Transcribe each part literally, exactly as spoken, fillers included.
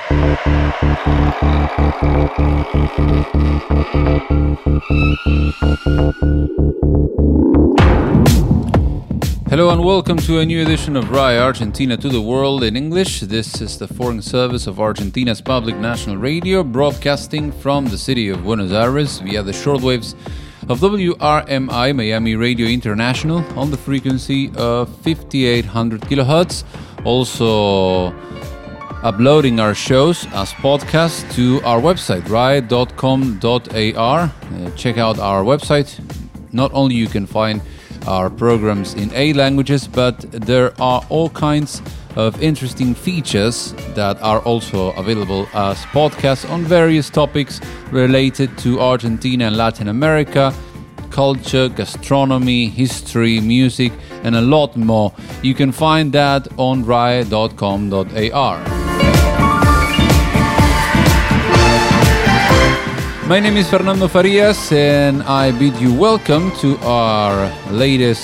Hello and welcome to a new edition of R A I Argentina to the World in English. This is the foreign service of Argentina's public national radio, broadcasting from the city of Buenos Aires via the shortwaves of W R M I Miami Radio International on the frequency of fifty-eight hundred kilohertz. Also uploading our shows as podcasts to our website, R A I dot com dot A R. Uh, check out our website. Not only you can find our programs in eight languages, but there are all kinds of interesting features that are also available as podcasts on various topics related to Argentina and Latin America, culture, gastronomy, history, music, and a lot more. You can find that on R A I dot com dot A R. My name is Fernando Farias, and I bid you welcome to our latest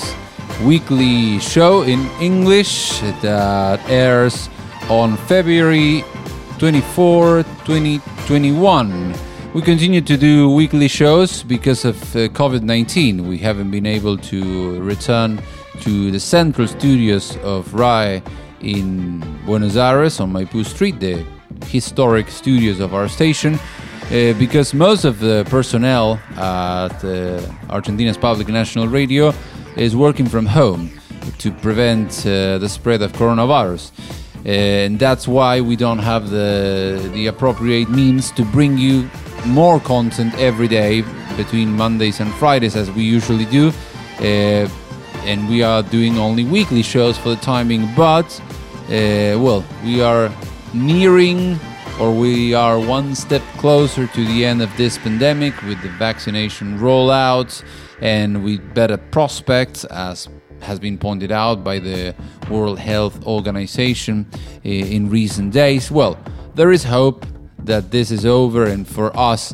weekly show in English that airs on February twenty-fourth, twenty twenty-one. We continue to do weekly shows because of uh, covid nineteen. We haven't been able to return to the central studios of R A I in Buenos Aires on Maipú Street, the historic studios of our station. Uh, because most of the personnel at uh, Argentina's public national radio is working from home to prevent uh, the spread of coronavirus. Uh, and that's why we don't have the, the appropriate means to bring you more content every day between Mondays and Fridays as we usually do. Uh, and we are doing only weekly shows for the time being. But, uh, well, we are nearing... or we are one step closer to the end of this pandemic with the vaccination rollout and with better prospects, as has been pointed out by the World Health Organization in recent days. Well, there is hope that this is over, and for us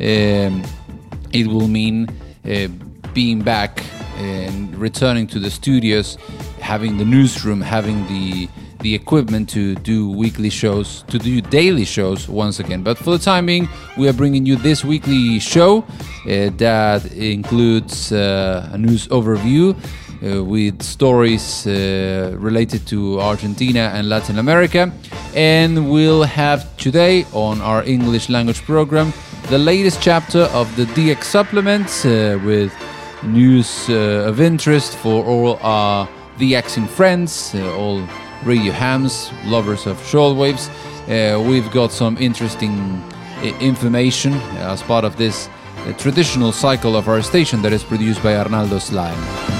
um, it will mean uh, being back and returning to the studios, having the newsroom, having the the equipment to do weekly shows, to do daily shows once again. But for the time being, we are bringing you this weekly show uh, that includes uh, a news overview uh, with stories uh, related to Argentina and Latin America. And we'll have today on our English language program the latest chapter of the D X supplements uh, with news uh, of interest for all our DXing friends, uh, all radio hams, lovers of shortwaves. Uh, we've got some interesting uh, information as part of this uh, traditional cycle of our station that is produced by Arnaldo Slime.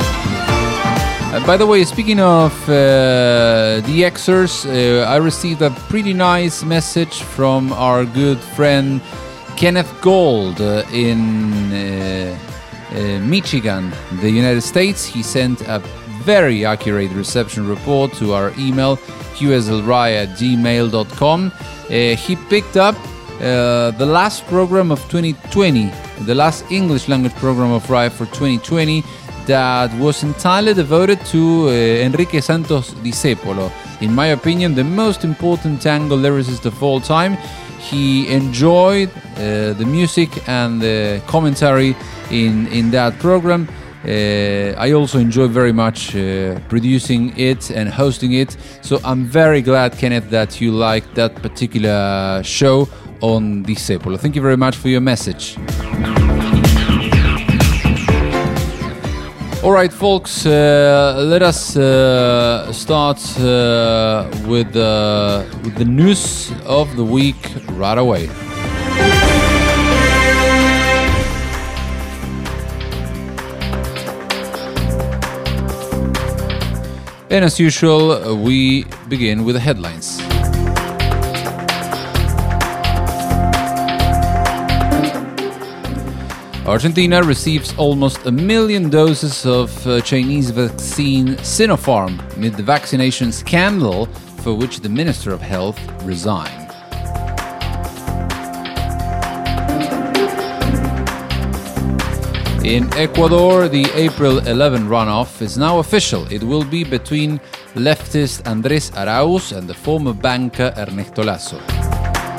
Uh, by the way, speaking of uh, DXers, uh, I received a pretty nice message from our good friend Kenneth Gold uh, in uh, uh, Michigan, the United States. He sent a very accurate reception report to our email, q s l r a i at gmail dot com. Uh, he picked up uh, the last program of twenty twenty, the last English language program of R A I for twenty twenty, that was entirely devoted to uh, Enrique Santos Discépolo. In my opinion, the most important tango lyricist of all time. He enjoyed uh, the music and the commentary in, in that program. Uh, I also enjoy very much uh, producing it and hosting it. So I'm very glad, Kenneth, that you liked that particular show on Discépolo. Thank you very much for your message. All right, folks, uh, let us uh, start uh, with, uh, with the news of the week right away. And as usual, we begin with the headlines. Argentina receives almost a million doses of uh, Chinese vaccine Sinopharm amid the vaccination scandal for which the Minister of Health resigned. In Ecuador, the April eleventh runoff is now official. It will be between leftist Andrés Arauz and the former banker Ernesto Lasso.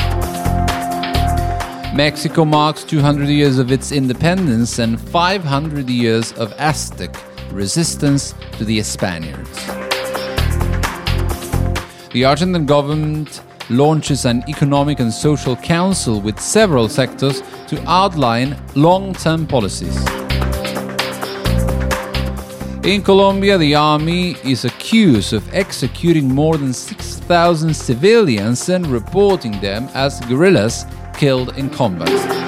Mexico marks two hundred years of its independence and five hundred years of Aztec resistance to the Spaniards. The Argentine government launches an economic and social council with several sectors to outline long-term policies. In Colombia, the army is accused of executing more than six thousand civilians and reporting them as guerrillas killed in combat.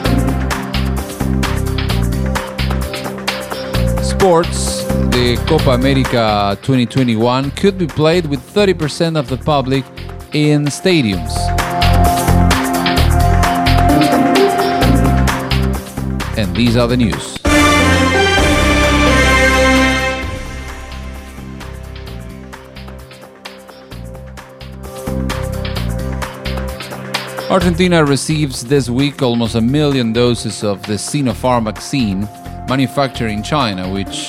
Sports. The Copa America twenty twenty-one could be played with thirty percent of the public in stadiums. And these are the news. Argentina receives this week almost a million doses of the Sinopharm vaccine manufactured in China, which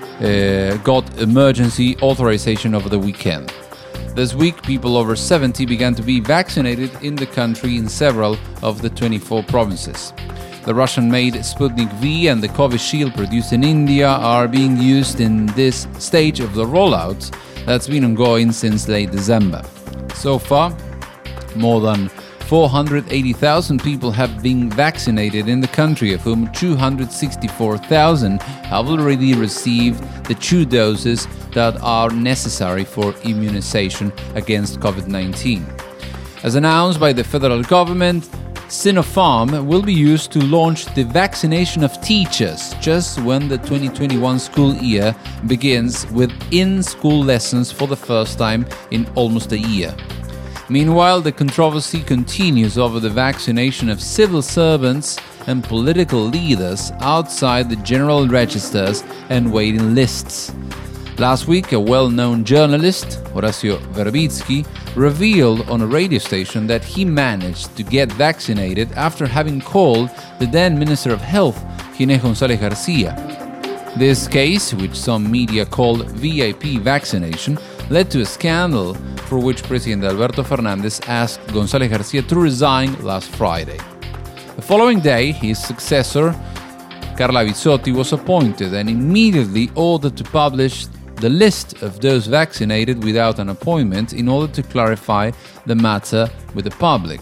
uh, got emergency authorization over the weekend. This week, people over seventy began to be vaccinated in the country in several of the twenty-four provinces. The Russian-made Sputnik V and the Covishield produced in India are being used in this stage of the rollout that's been ongoing since late December. So far, more than four hundred eighty thousand people have been vaccinated in the country, of whom two hundred sixty-four thousand have already received the two doses that are necessary for immunization against COVID nineteen. As announced by the federal government, Sinopharm will be used to launch the vaccination of teachers just when the twenty twenty-one school year begins with in-school lessons for the first time in almost a year. Meanwhile, the controversy continues over the vaccination of civil servants and political leaders outside the general registers and waiting lists. Last week, a well-known journalist, Horacio Verbitsky, revealed on a radio station that he managed to get vaccinated after having called the then Minister of Health, Ginés González García. This case, which some media called V I P vaccination, led to a scandal for which President Alberto Fernández asked González García to resign last Friday. The following day, his successor, Carla Bisotti, was appointed and immediately ordered to publish the list of those vaccinated without an appointment in order to clarify the matter with the public.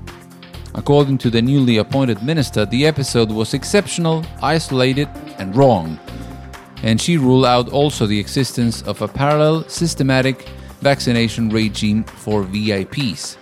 According to the newly appointed minister, the episode was exceptional, isolated, and wrong. And she ruled out also the existence of a parallel systematic vaccination regime for V I Ps.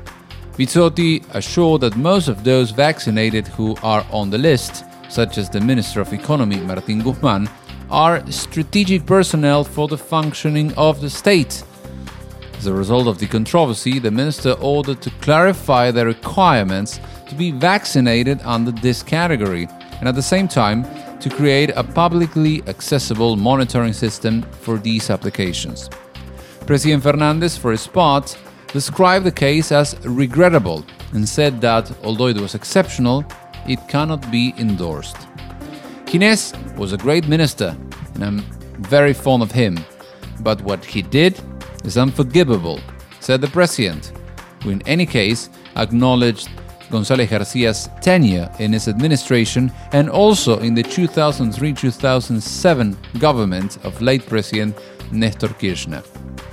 Bisotti assured that most of those vaccinated who are on the list, such as the Minister of Economy Martín Guzmán, are strategic personnel for the functioning of the state. As a result of the controversy, the minister ordered to clarify the requirements to be vaccinated under this category, and at the same time to create a publicly accessible monitoring system for these applications. President Fernández, for his part, described the case as regrettable and said that, although it was exceptional, it cannot be endorsed. Ginés was a great minister, and I'm very fond of him, but what he did is unforgivable, said the president, who in any case acknowledged González García's tenure in his administration and also in the two thousand three to two thousand seven government of late President Néstor Kirchner.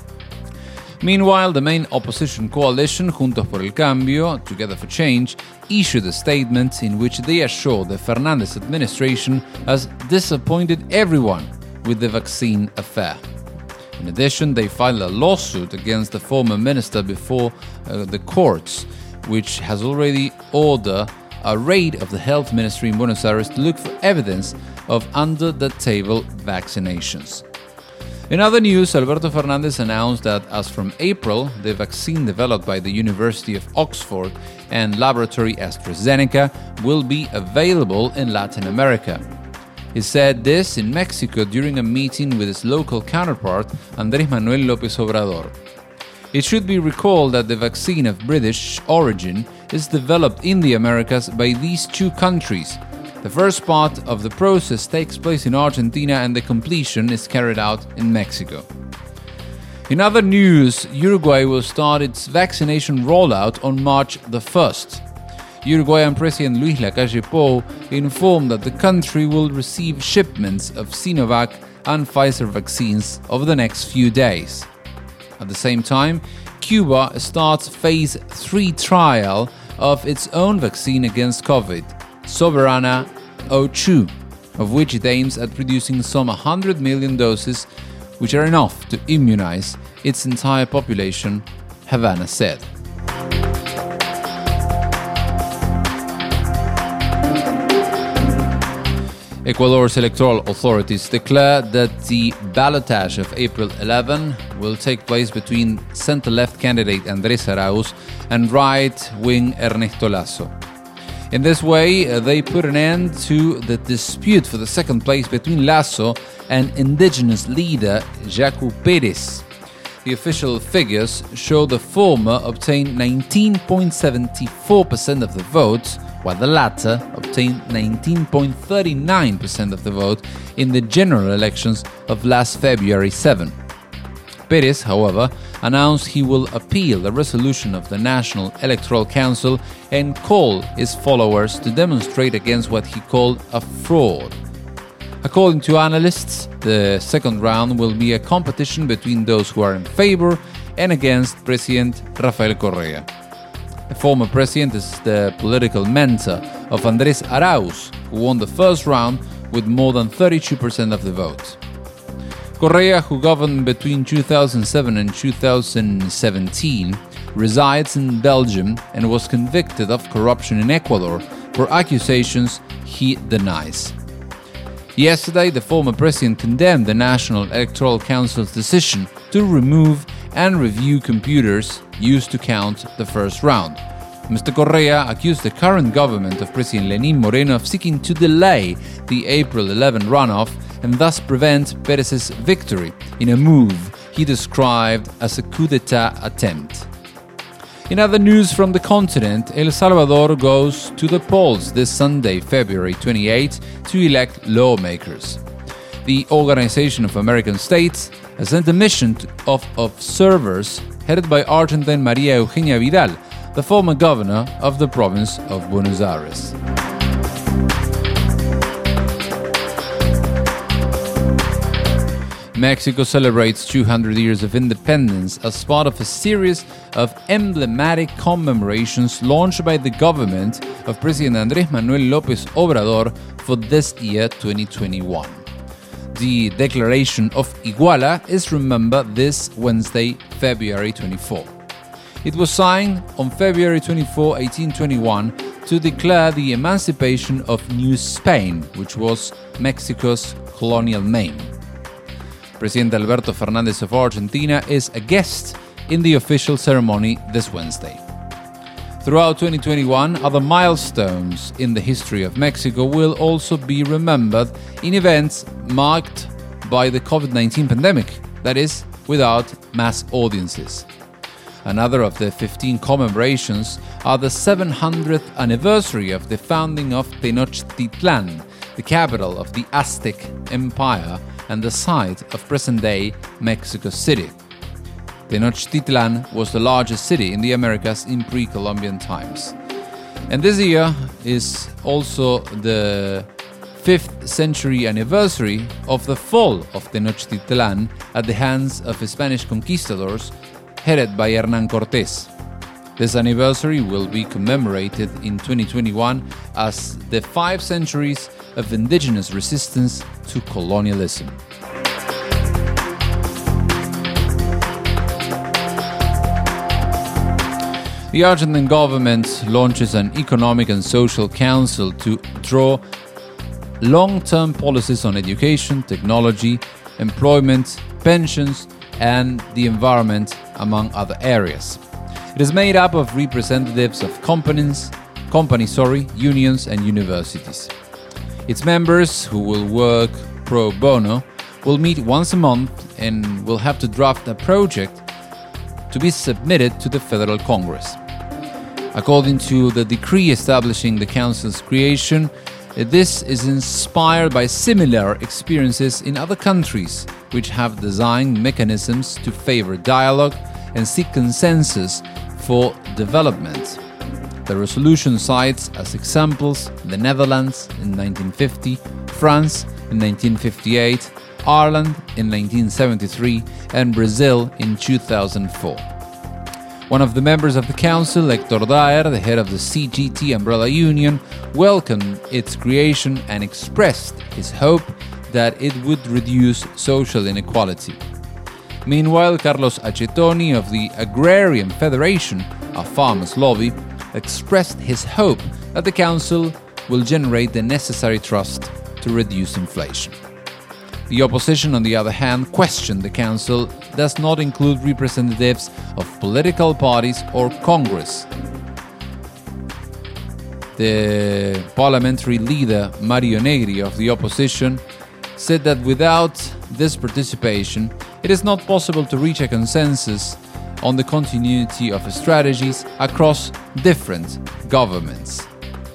Meanwhile, the main opposition coalition, Juntos por el Cambio, Together for Change, issued a statement in which they assured the Fernández administration has disappointed everyone with the vaccine affair. In addition, they filed a lawsuit against the former minister before uh, the courts, which has already ordered a raid of the health ministry in Buenos Aires to look for evidence of under-the-table vaccinations. In other news, Alberto Fernández announced that as from April, the vaccine developed by the University of Oxford and laboratory AstraZeneca will be available in Latin America. He said this in Mexico during a meeting with his local counterpart, Andrés Manuel López Obrador. It should be recalled that the vaccine of British origin is developed in the Americas by these two countries. The first part of the process takes place in Argentina and the completion is carried out in Mexico. In other news, Uruguay will start its vaccination rollout on March the first. Uruguayan President Luis Lacalle Pou informed that the country will receive shipments of Sinovac and Pfizer vaccines over the next few days. At the same time, Cuba starts phase three trial of its own vaccine against COVID, Soberana zero two, of which it aims at producing some one hundred million doses, which are enough to immunize its entire population, Havana said. Ecuador's electoral authorities declared that the ballotage of April eleventh will take place between center-left candidate Andrés Arauz and right-wing Ernesto Lasso. In this way, uh, they put an end to the dispute for the second place between Lasso and indigenous leader Jaco Pérez. The official figures show the former obtained nineteen point seven four percent of the votes, while the latter obtained nineteen point three nine percent of the vote in the general elections of last February seventh. Pérez, however, announced he will appeal the resolution of the National Electoral Council and call his followers to demonstrate against what he called a fraud. According to analysts, the second round will be a competition between those who are in favor and against President Rafael Correa. The former president is the political mentor of Andrés Arauz, who won the first round with more than thirty-two percent of the vote. Correa, who governed between two thousand seven and two thousand seventeen, resides in Belgium and was convicted of corruption in Ecuador for accusations he denies. Yesterday, the former president condemned the National Electoral Council's decision to remove and review computers used to count the first round. Mister Correa accused the current government of President Lenín Moreno of seeking to delay the April eleventh runoff and thus prevent Pérez's victory in a move he described as a coup d'etat attempt. In other news from the continent, El Salvador goes to the polls this Sunday, February twenty-eighth, to elect lawmakers. The Organization of American States has sent a mission of observers headed by Argentine María Eugenia Vidal, the former governor of the province of Buenos Aires. Mexico celebrates two hundred years of independence as part of a series of emblematic commemorations launched by the government of President Andrés Manuel López Obrador for this year, twenty twenty-one. The Declaration of Iguala is remembered this Wednesday, February twenty-fourth. It was signed on February twenty-fourth, eighteen twenty-one, to declare the emancipation of New Spain, which was Mexico's colonial name. President Alberto Fernández of Argentina is a guest in the official ceremony this Wednesday. Throughout twenty twenty-one, other milestones in the history of Mexico will also be remembered in events marked by the COVID nineteen pandemic, that is, without mass audiences. Another of the fifteen commemorations are the seven hundredth anniversary of the founding of Tenochtitlan, the capital of the Aztec Empire and the site of present-day Mexico City. Tenochtitlan was the largest city in the Americas in pre-Columbian times. And this year is also the fifth century anniversary of the fall of Tenochtitlan at the hands of Spanish conquistadors headed by Hernán Cortés. This anniversary will be commemorated in twenty twenty-one as the five centuries of indigenous resistance to colonialism. The Argentine government launches an economic and social council to draw long-term policies on education, technology, employment, pensions, and the environment, among other areas. It is made up of representatives of companies, companies, sorry, unions, and universities. Its members, who will work pro bono, will meet once a month and will have to draft a project to be submitted to the Federal Congress. According to the decree establishing the Council's creation, this is inspired by similar experiences in other countries, which have designed mechanisms to favor dialogue and seek consensus for development. The resolution cites as examples the Netherlands in nineteen fifty, France in nineteen fifty-eight, Ireland in nineteen seventy-three, and Brazil in two thousand four. One of the members of the council, Héctor Daer, the head of the C G T umbrella union, welcomed its creation and expressed his hope that it would reduce social inequality. Meanwhile, Carlos Acetoni of the Agrarian Federation, a farmers' lobby, expressed his hope that the council will generate the necessary trust to reduce inflation. The opposition, on the other hand, questioned the council does not include representatives of political parties or Congress. The parliamentary leader, Mario Negri of the opposition, said that without this participation, it is not possible to reach a consensus on the continuity of strategies across different governments.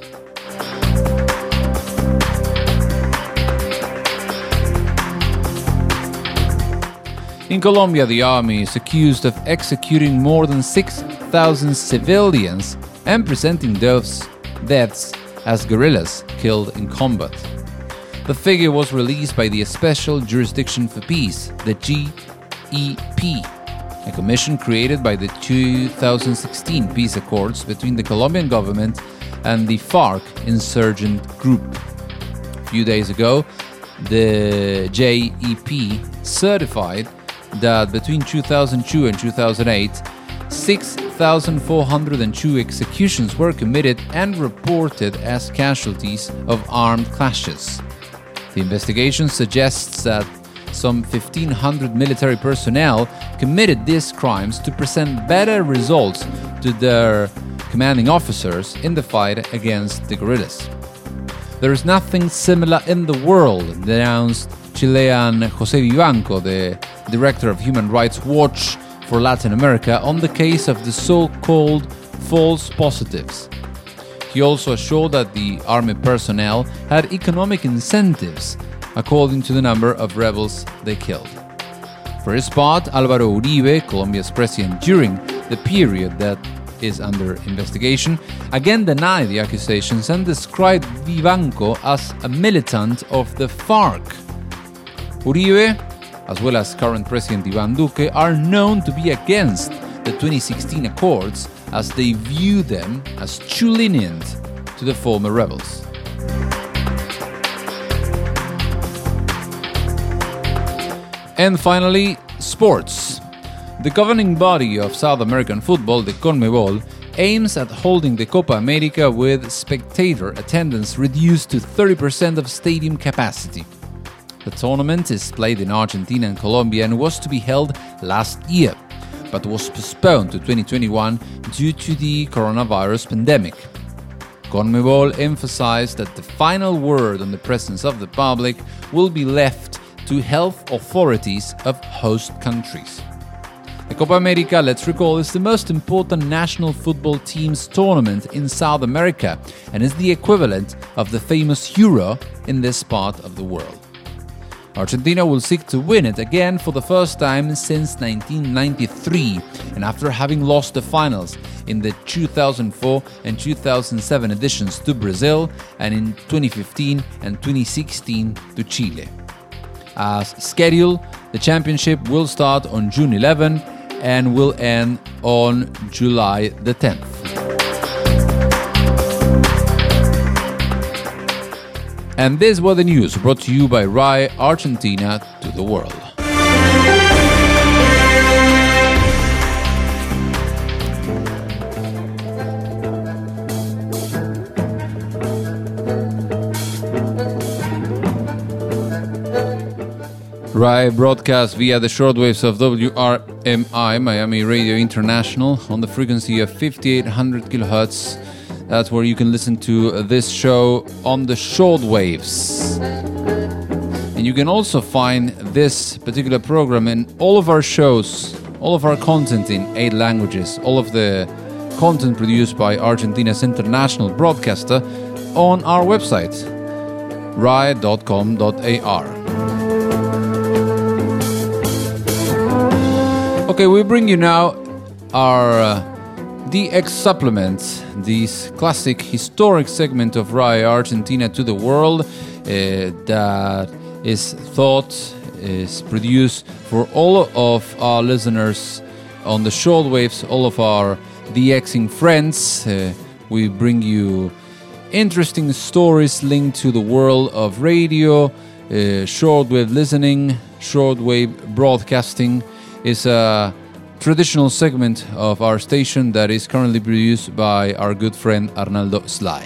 In Colombia, the army is accused of executing more than six thousand civilians and presenting those deaths as guerrillas killed in combat. The figure was released by the Special Jurisdiction for Peace, the G E P, a commission created by the two thousand sixteen peace accords between the Colombian government and the FARC insurgent group. A few days ago, the J E P certified that between two thousand two and two thousand eight, six thousand four hundred two executions were committed and reported as casualties of armed clashes. The investigation suggests that some fifteen hundred military personnel committed these crimes to present better results to their commanding officers in the fight against the guerrillas. There is nothing similar in the world, denounced Chilean José Vivanco, the director of Human Rights Watch for Latin America, on the case of the so-called false positives. He also assured that the army personnel had economic incentives according to the number of rebels they killed. For his part, Álvaro Uribe, Colombia's president during the period that is under investigation, again denied the accusations and described Vivanco as a militant of the FARC. Uribe, as well as current President Iván Duque, are known to be against the twenty sixteen accords as they view them as too lenient to the former rebels. And finally, sports. The governing body of South American football, the CONMEBOL, aims at holding the Copa America with spectator attendance reduced to thirty percent of stadium capacity. The tournament is played in Argentina and Colombia and was to be held last year, but was postponed to twenty twenty-one due to the coronavirus pandemic. CONMEBOL emphasized that the final word on the presence of the public will be left to health authorities of host countries. The Copa America, let's recall, is the most important national football team's tournament in South America and is the equivalent of the famous Euro in this part of the world. Argentina will seek to win it again for the first time since nineteen ninety-three, and after having lost the finals in the two thousand four and two thousand seven editions to Brazil, and in twenty fifteen and twenty sixteen to Chile. As scheduled, the championship will start on June eleventh and will end on July the tenth. And these were the news brought to you by R A I Argentina to the world. R A I broadcast via the shortwaves of W R M I, Miami Radio International, on the frequency of fifty-eight hundred kilohertz. That's where you can listen to this show on the shortwaves. And you can also find this particular program and all of our shows, all of our content in eight languages, all of the content produced by Argentina's international broadcaster on our website, R A I dot com dot A R. Okay, we bring you now our uh, The X Supplement, this classic historic segment of Radio Argentina to the world uh, that is thought, is produced for all of our listeners on the shortwaves, all of our DXing friends. Uh, we bring you interesting stories linked to the world of radio, uh, shortwave listening, shortwave broadcasting. Is a traditional segment of our station that is currently produced by our good friend Arnaldo Slide.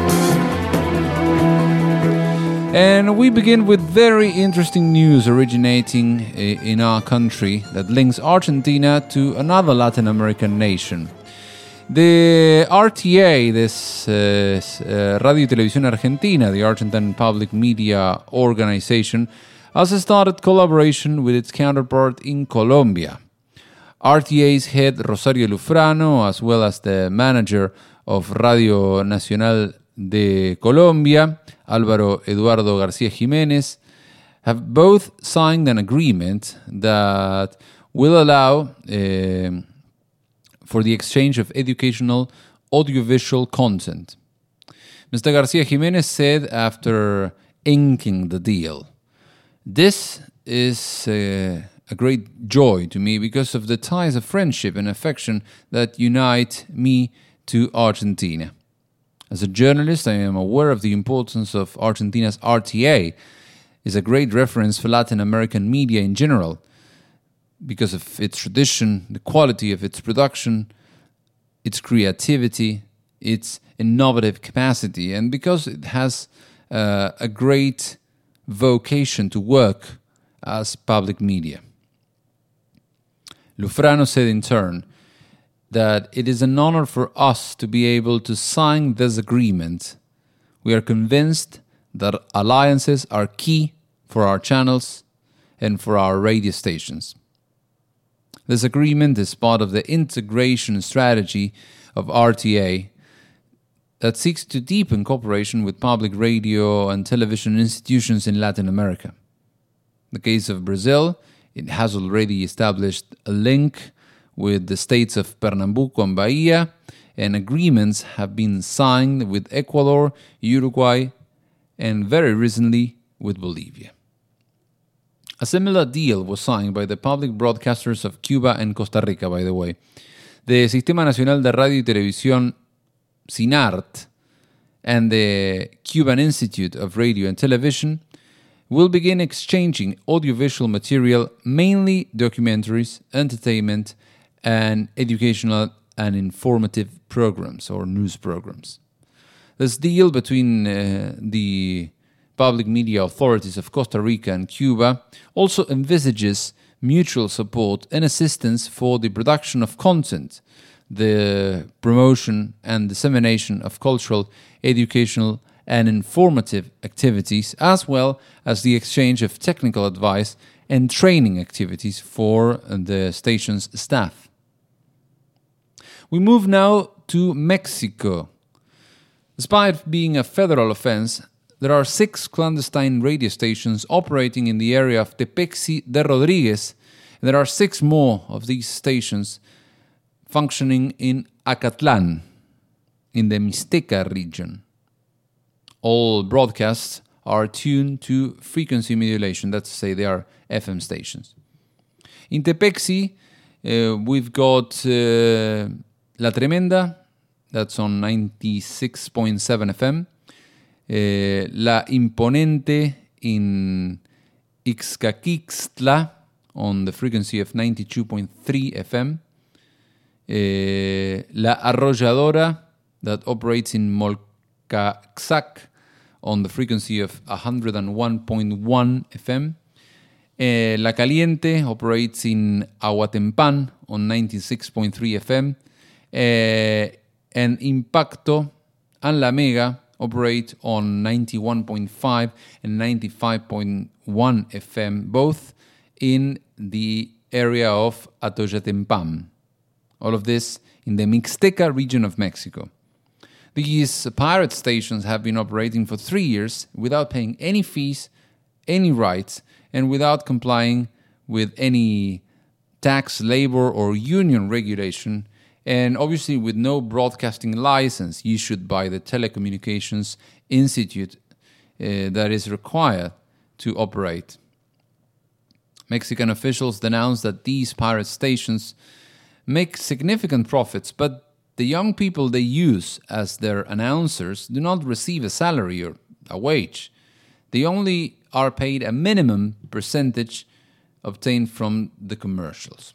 And we begin with very interesting news originating in our country that links Argentina to another Latin American nation. The R T A, this uh, uh, Radio y Televisión Argentina, the Argentine Public Media Organization, has started collaboration with its counterpart in Colombia. R T A's head Rosario Lufrano, as well as the manager of Radio Nacional de Colombia, Álvaro Eduardo García Jiménez, have both signed an agreement that will allow uh, for the exchange of educational audiovisual content. Mister García Jiménez said after inking the deal, "This is uh, a great joy to me because of the ties of friendship and affection that unite me to Argentina. As a journalist, I am aware of the importance of Argentina's R T A. It's a great reference for Latin American media in general because of its tradition, the quality of its production, its creativity, its innovative capacity, and because it has uh, a great vocation to work as public media." Lufrano said in turn that it is an honor for us to be able to sign this agreement. We are convinced that alliances are key for our channels and for our radio stations. This agreement is part of the integration strategy of R T A that seeks to deepen cooperation with public radio and television institutions in Latin America. In the case of Brazil, it has already established a link with the states of Pernambuco and Bahia, and agreements have been signed with Ecuador, Uruguay, and very recently with Bolivia. A similar deal was signed by the public broadcasters of Cuba and Costa Rica, by the way. The Sistema Nacional de Radio y Televisión, SINART, and the Cuban Institute of Radio and Television will begin exchanging audiovisual material, mainly documentaries, entertainment, and educational and informative programs or news programs. This deal between uh, the public media authorities of Costa Rica and Cuba also envisages mutual support and assistance for the production of content, the promotion and dissemination of cultural, educational, and informative activities, as well as the exchange of technical advice and training activities for the station's staff. We move now to Mexico. Despite being a federal offense, there are six clandestine radio stations operating in the area of Tepexi de Rodriguez, and there are six more of these stations functioning in Acatlán, in the Mixteca region. All broadcasts are tuned to frequency modulation, that's to say they are F M stations. In Tepexi, uh, we've got uh, La Tremenda, that's on ninety-six point seven F M. Uh, La Imponente in Ixcaquixtla on the frequency of ninety-two point three F M. Uh, La Arrolladora, that operates in Molcaxac on the frequency of one hundred one point one F M. Uh, La Caliente operates in Aguatempan on ninety-six point three F M. Uh, and Impacto and La Mega operate on ninety-one point five and ninety-five point one F M, both in the area of Atoyatempan. All of this in the Mixteca region of Mexico. These pirate stations have been operating for three years without paying any fees, any rights, and without complying with any tax, labor, or union regulation, And obviously, with no broadcasting license issued by the Telecommunications Institute uh, that is required to operate. Mexican officials denounced that these pirate stations make significant profits, but the young people they use as their announcers do not receive a salary or a wage. They only are paid a minimum percentage obtained from the commercials.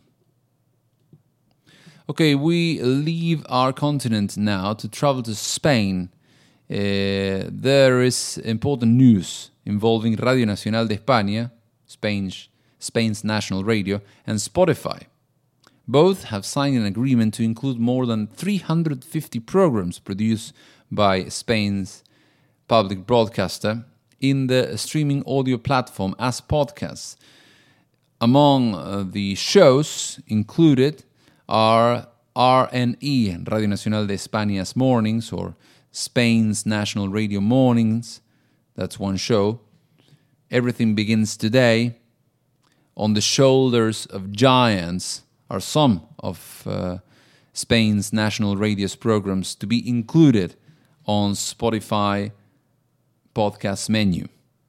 Okay, we leave our continent now to travel to Spain. Uh, there is important news involving Radio Nacional de España, Spain's, Spain's national radio, and Spotify. Both have signed an agreement to include more than three hundred fifty programs produced by Spain's public broadcaster in the streaming audio platform as podcasts. Among uh, the shows included are R N E, Radio Nacional de España's Mornings, or Spain's National Radio Mornings. That's one show. Everything Begins Today. On the Shoulders of Giants are some of uh, Spain's national radio's programs to be included on Spotify podcast menu.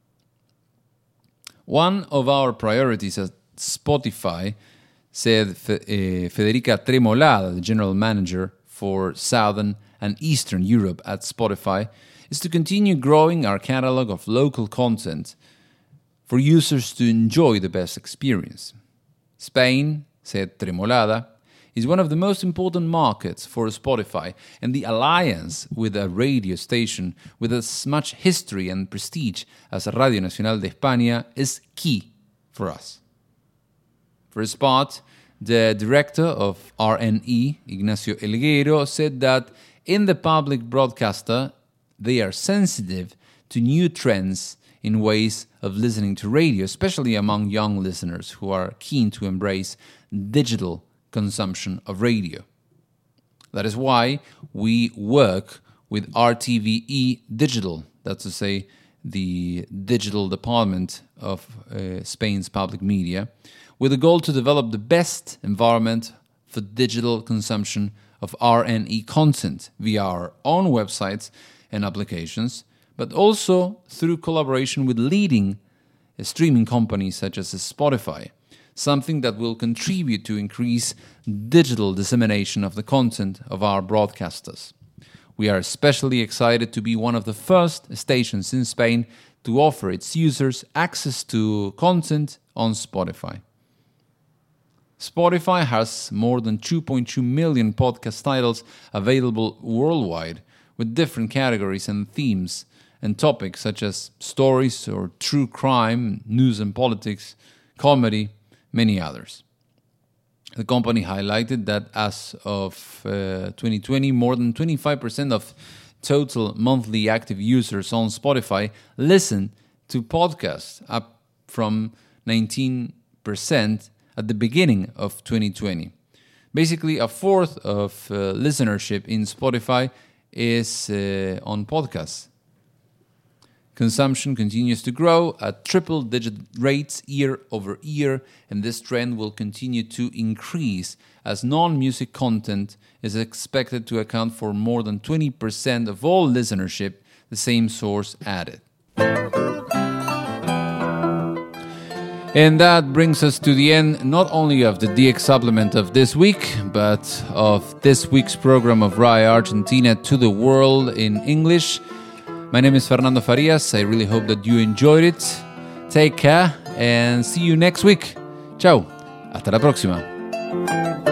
One of our priorities at Spotify, said Fe- uh, Federica Tremolada, the general manager for Southern and Eastern Europe at Spotify, is to continue growing our catalog of local content for users to enjoy the best experience. Spain, said Tremolada, is one of the most important markets for Spotify, and the alliance with a radio station with as much history and prestige as Radio Nacional de España is key for us. For his part, the director of R N E, Ignacio Elguero, said that in the public broadcaster, they are sensitive to new trends in ways of listening to radio, especially among young listeners who are keen to embrace digital consumption of radio. That is why we work with R T V E Digital, that's to say, the digital department of uh, Spain's public media, with a goal to develop the best environment for digital consumption of R N E content via our own websites and applications, but also through collaboration with leading uh, streaming companies such as Spotify, something that will contribute to increase digital dissemination of the content of our broadcasters. We are especially excited to be one of the first stations in Spain to offer its users access to content on Spotify. Spotify has more than two point two million podcast titles available worldwide, with different categories and themes and topics such as stories or true crime, news and politics, comedy, many others. The company highlighted that as of uh, twenty twenty, more than twenty-five percent of total monthly active users on Spotify listen to podcasts, up from nineteen percent at the beginning of twenty twenty. Basically, a fourth of uh, listenership in Spotify is uh, on podcasts. Consumption continues to grow at triple-digit rates year over year, and this trend will continue to increase as non-music content is expected to account for more than twenty percent of all listenership, the same source added. And that brings us to the end not only of the D X supplement of this week, but of this week's program of R A I Argentina to the world in English. My name is Fernando Farias. I really hope that you enjoyed it. Take care and see you next week. Ciao. Hasta la próxima.